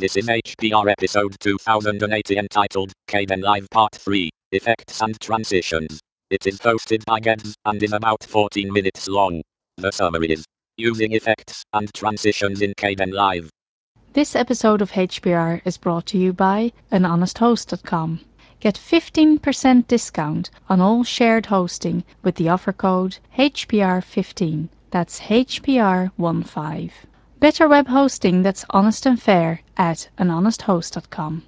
This is HPR episode 2080 entitled Kden Live Part 3, Effects and Transitions. It is hosted by Gedz and is about 14 minutes long. The summary is, using effects and transitions in Kden Live. This episode of HPR is brought to you by anhonesthost.com. Get 15% discount on all shared hosting with the offer code HPR15. That's HPR15. Better web hosting that's honest and fair at anhonesthost.com.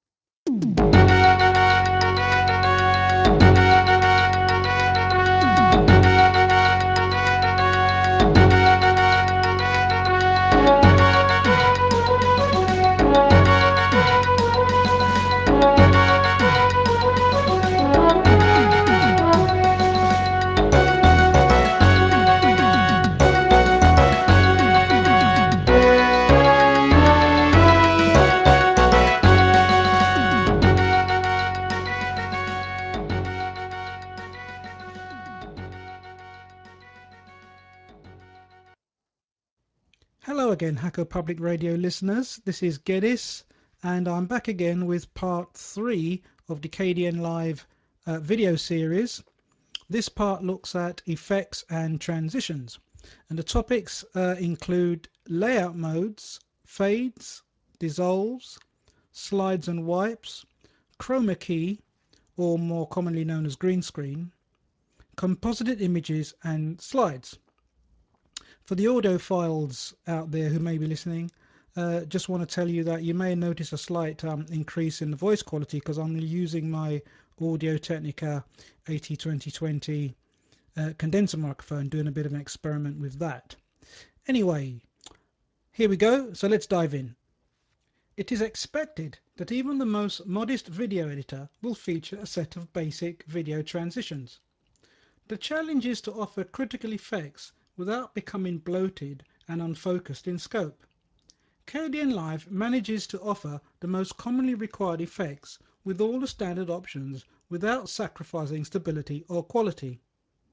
Hello again, Hacker Public Radio listeners. This is Geddes, and I'm back again with part 3 of the KDN Live video series. This part looks at effects and transitions, and the topics include layout modes, fades, dissolves, slides and wipes, chroma key, or more commonly known as green screen, composited images, and slides. For the audiophiles out there who may be listening, just want to tell you that you may notice a slight increase in the voice quality because I'm using my Audio Technica 80-2020 condenser microphone, doing a bit of an experiment with that. Anyway, here we go, so let's dive in. It is expected that even the most modest video editor will feature a set of basic video transitions. The challenge is to offer critical effects without becoming bloated and unfocused in scope. KDN Live manages to offer the most commonly required effects with all the standard options without sacrificing stability or quality.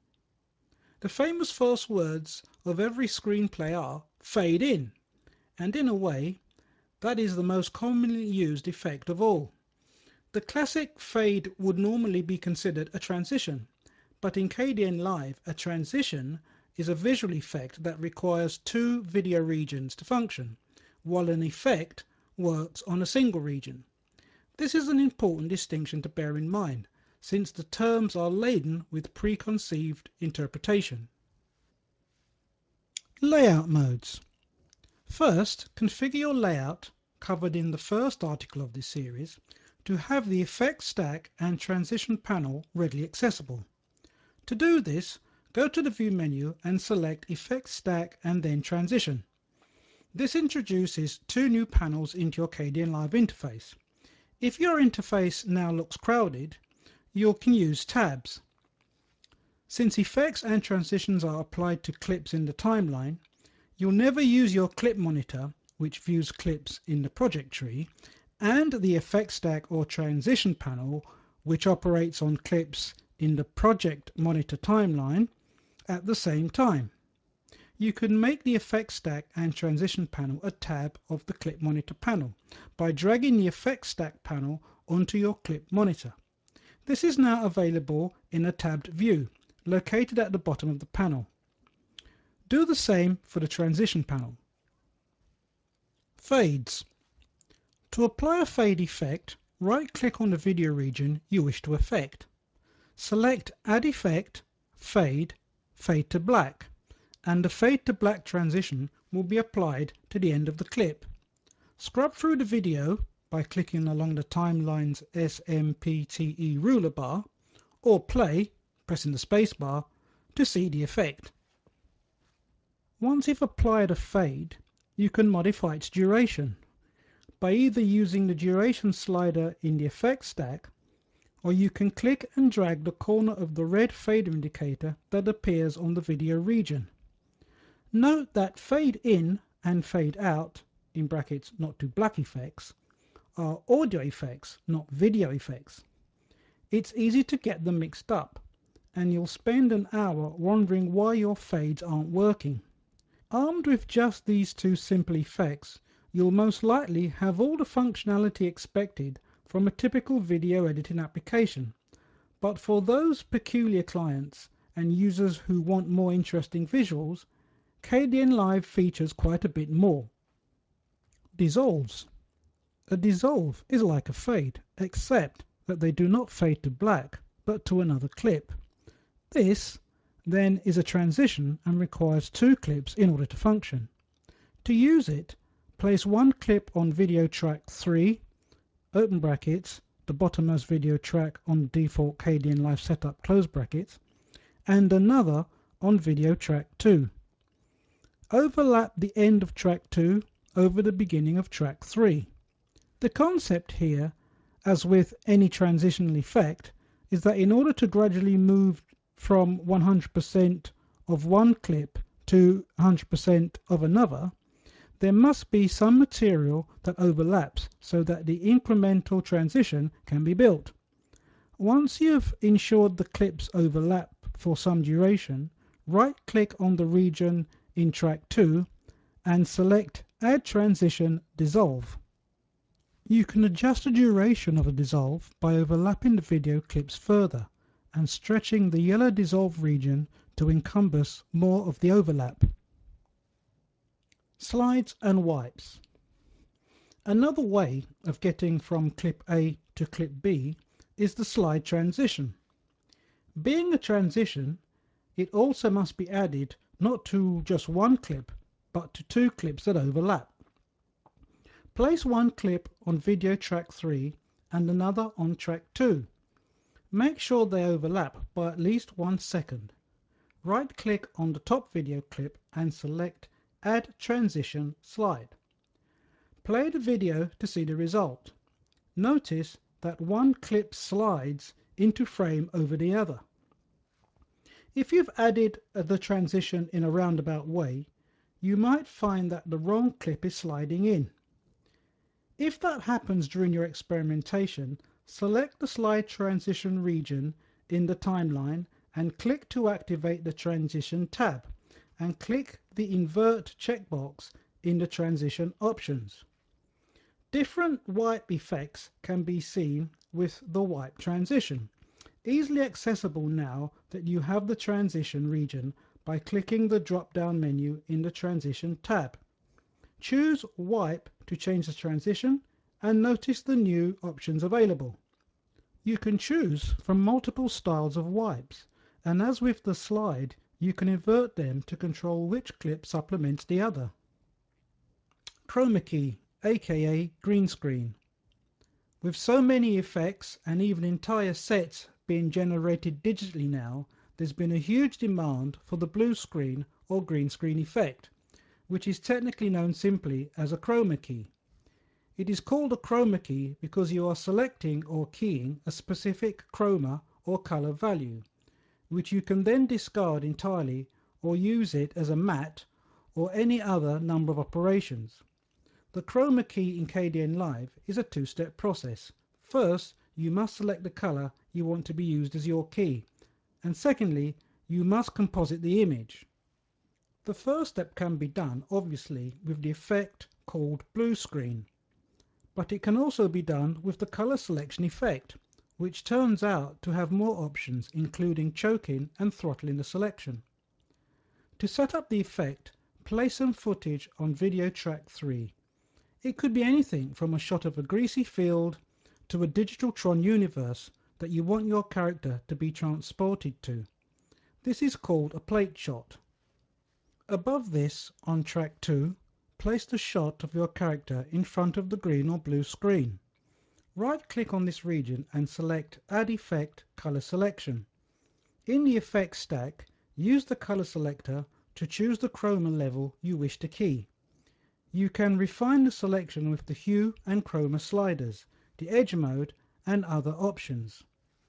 The famous first words of every screenplay are fade in, and in a way, that is the most commonly used effect of all. The classic fade would normally be considered a transition, but in KDN Live, a transition is a visual effect that requires two video regions to function, while an effect works on a single region. This is an important distinction to bear in mind, since the terms are laden with preconceived interpretation. Layout modes. First, configure your layout, covered in the first article of this series, to have the effect stack and transition panel readily accessible. To do this, go to the View menu and select Effects Stack and then Transition. This introduces two new panels into your KDN Live interface. If your interface now looks crowded, you can use tabs. Since effects and transitions are applied to clips in the timeline, you'll never use your clip monitor, which views clips in the project tree, and the effect stack or transition panel, which operates on clips in the project monitor timeline, at the same time. You can make the effect stack and transition panel a tab of the clip monitor panel by dragging the effect stack panel onto your clip monitor. This is now available in a tabbed view located at the bottom of the panel. Do the same for the transition panel. Fades. To apply a fade effect, right-click on the video region you wish to affect. Select Add Effect, Fade, Fade to Black, and the fade to black transition will be applied to the end of the clip. Scrub through the video by clicking along the timeline's SMPTE ruler bar, or play, pressing the spacebar, to see the effect. Once you've applied a fade, you can modify its duration by either using the duration slider in the effects stack, or you can click and drag the corner of the red fader indicator that appears on the video region. Note that fade in and fade out, in brackets not to black effects, are audio effects, not video effects. It's easy to get them mixed up, and you'll spend an hour wondering why your fades aren't working. Armed with just these two simple effects, you'll most likely have all the functionality expected from a typical video editing application. But for those peculiar clients and users who want more interesting visuals, Kdenlive features quite a bit more. Dissolves. A dissolve is like a fade, except that they do not fade to black, but to another clip. This, then, is a transition and requires two clips in order to function. To use it, place one clip on video track 3, open brackets, the bottommost video track on default Kdenlive setup, close brackets, and another on video track 2. Overlap the end of track 2 over the beginning of track 3. The concept here, as with any transitional effect, is that in order to gradually move from 100% of one clip to 100% of another, there must be some material that overlaps so that the incremental transition can be built. Once you've ensured the clips overlap for some duration, right-click on the region in track 2 and select Add Transition Dissolve. You can adjust the duration of a dissolve by overlapping the video clips further and stretching the yellow dissolve region to encompass more of the overlap. Slides and wipes. Another way of getting from clip A to clip B is the slide transition. Being a transition, it also must be added not to just one clip, but to two clips that overlap. Place one clip on video track 3 and another on track 2. Make sure they overlap by at least 1 second. Right-click on the top video clip and select Add Transition Slide. Play the video to see the result. Notice that one clip slides into frame over the other. If you've added the transition in a roundabout way, you might find that the wrong clip is sliding in. If that happens during your experimentation, select the slide transition region in the timeline and click to activate the transition tab, and click the invert checkbox in the transition options. Different wipe effects can be seen with the wipe transition, easily accessible now that you have the transition region by clicking the drop-down menu in the transition tab. Choose Wipe to change the transition and notice the new options available. You can choose from multiple styles of wipes, and as with the slide, you can invert them to control which clip supplements the other. Chroma key, aka green screen. With so many effects and even entire sets being generated digitally now, there's been a huge demand for the blue screen or green screen effect, which is technically known simply as a chroma key. It is called a chroma key because you are selecting or keying a specific chroma or color value, which you can then discard entirely or use it as a matte or any other number of operations. The chroma key in Kdenlive is a two-step process. First, you must select the color you want to be used as your key, and secondly, you must composite the image. The first step can be done, obviously, with the effect called blue screen, but it can also be done with the color selection effect, which turns out to have more options, including choking and throttling the selection. To set up the effect, play some footage on video track 3. It could be anything from a shot of a greasy field to a digital Tron universe that you want your character to be transported to. This is called a plate shot. Above this, on track 2, place the shot of your character in front of the green or blue screen. Right-click on this region and select Add Effect Color Selection. In the effects stack, use the color selector to choose the chroma level you wish to key. You can refine the selection with the hue and chroma sliders, the edge mode, and other options.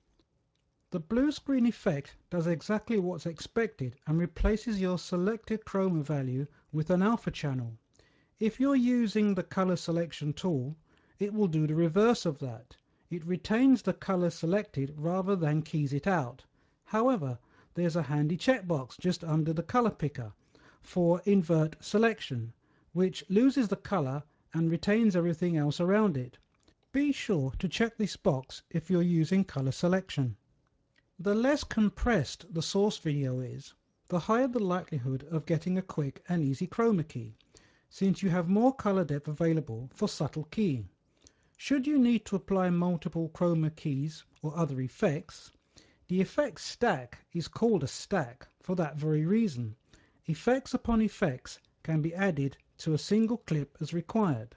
The blue screen effect does exactly what's expected and replaces your selected chroma value with an alpha channel. If you're using the color selection tool, it will do the reverse of that. It retains the color selected rather than keys it out. However, there's a handy checkbox just under the color picker for invert selection, which loses the color and retains everything else around it. Be sure to check this box if you're using color selection. The less compressed the source video is, the higher the likelihood of getting a quick and easy chroma key, since you have more color depth available for subtle keying. Should you need to apply multiple chroma keys or other effects, the effects stack is called a stack for that very reason. Effects upon effects can be added to a single clip as required.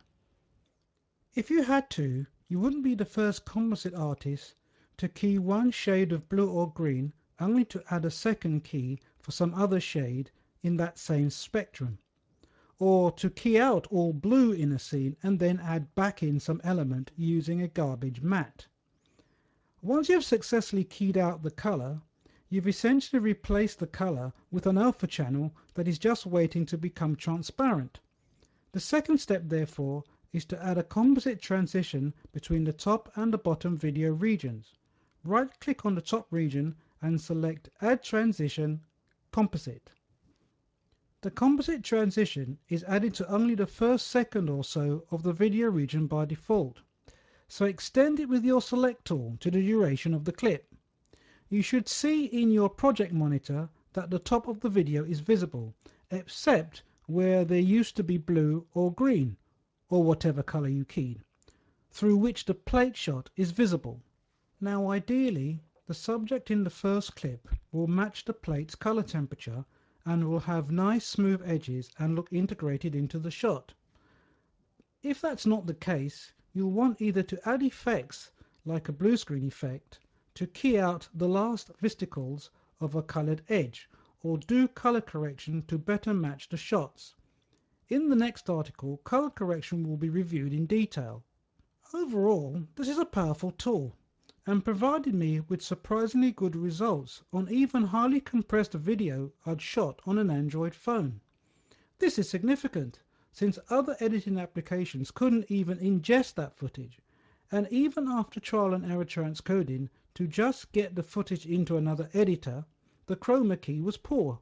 If you had to, you wouldn't be the first composite artist to key one shade of blue or green only to add a second key for some other shade in that same spectrum, or to key out all blue in a scene and then add back in some element using a garbage matte. Once you've successfully keyed out the color, you've essentially replaced the color with an alpha channel that is just waiting to become transparent. The second step, therefore, is to add a composite transition between the top and the bottom video regions. Right-click on the top region and select Add Transition Composite. The composite transition is added to only the first second or so of the video region by default, so extend it with your select tool to the duration of the clip. You should see in your project monitor that the top of the video is visible, except where there used to be blue or green, or whatever color you keyed, through which the plate shot is visible. Now ideally, the subject in the first clip will match the plate's color temperature and will have nice smooth edges and look integrated into the shot. If that's not the case, you'll want either to add effects like a blue screen effect to key out the last visticles of a colored edge, or do color correction to better match the shots. In the next article, color correction will be reviewed in detail. Overall, this is a powerful tool and provided me with surprisingly good results on even highly compressed video I'd shot on an Android phone. This is significant, since other editing applications couldn't even ingest that footage, and even after trial and error transcoding to just get the footage into another editor, the chroma key was poor.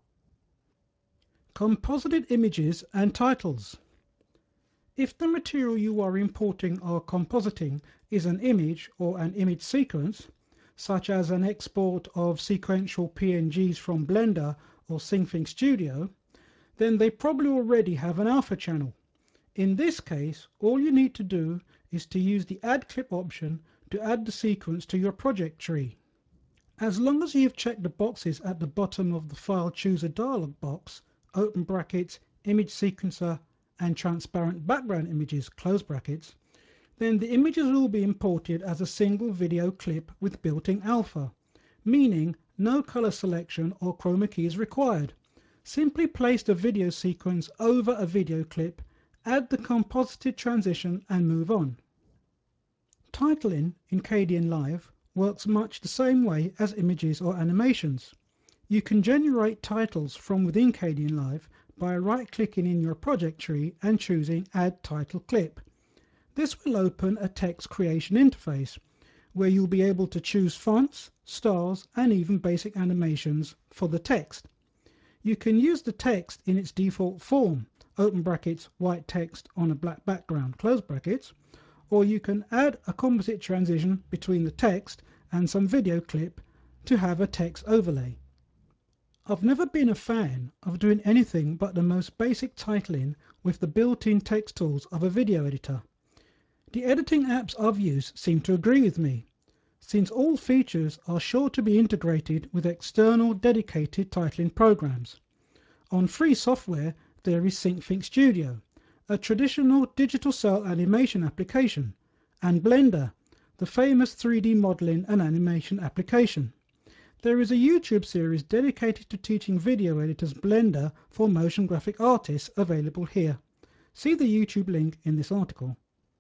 Composited images and titles. If the material you are importing or compositing is an image or an image sequence, such as an export of sequential PNGs from Blender or SyncThing Studio, then they probably already have an alpha channel. In this case, all you need to do is to use the Add Clip option to add the sequence to your project tree. As long as you've checked the boxes at the bottom of the File Chooser dialog box, open brackets, image sequencer, and transparent background images, close brackets, then the images will be imported as a single video clip with built-in alpha, meaning no color selection or chroma key is required. Simply place the video sequence over a video clip, add the composited transition and move on. Titling in Kdenlive works much the same way as images or animations. You can generate titles from within Kdenlive by right-clicking in your project tree and choosing Add Title Clip. This will open a text creation interface where you'll be able to choose fonts, styles, and even basic animations for the text. You can use the text in its default form, open brackets, white text on a black background, close brackets, or you can add a composite transition between the text and some video clip to have a text overlay. I've never been a fan of doing anything but the most basic titling with the built-in text tools of a video editor. The editing apps I've used seem to agree with me, since all features are sure to be integrated with external dedicated titling programs. On free software there is SyncThing Studio, a traditional digital cell animation application, and Blender, the famous 3D modeling and animation application. There is a YouTube series dedicated to teaching video editors Blender for motion graphic artists available here. See the YouTube link in this article.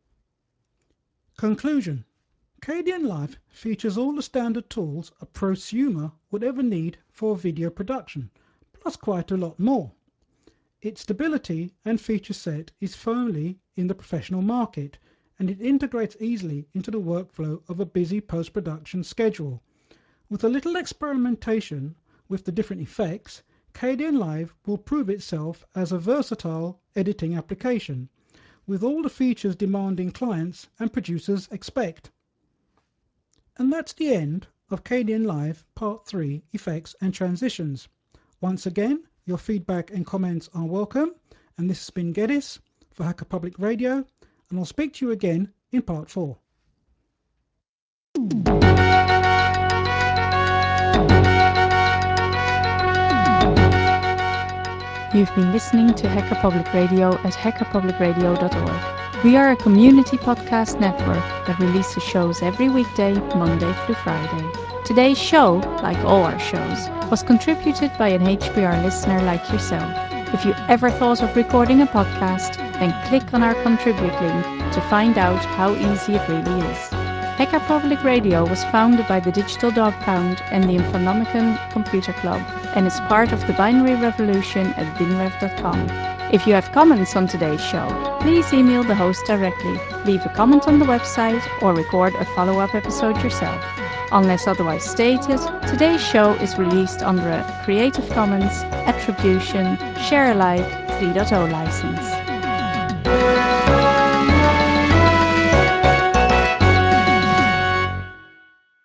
Conclusion. Kdenlive features all the standard tools a prosumer would ever need for video production, plus quite a lot more. Its stability and feature set is firmly in the professional market, and it integrates easily into the workflow of a busy post-production schedule. With a little experimentation with the different effects, Kdenlive will prove itself as a versatile editing application, with all the features demanding clients and producers expect. And that's the end of Kdenlive Part 3 Effects and Transitions. Once again, your feedback and comments are welcome, and this has been Geddes for Hacker Public Radio, and I'll speak to you again in Part 4. You've been listening to Hacker Public Radio at hackerpublicradio.org. We are a community podcast network that releases shows every weekday, Monday through Friday. Today's show, like all our shows, was contributed by an HPR listener like yourself. If you ever thought of recording a podcast, then click on our contribute link to find out how easy it really is. Hacker Public Radio was founded by the Digital Dog Pound and the Infonomicon Computer Club and is part of the binary revolution at binrev.com. If you have comments on today's show, please email the host directly, leave a comment on the website, or record a follow-up episode yourself. Unless otherwise stated, today's show is released under a Creative Commons Attribution Share Alike 3.0 license.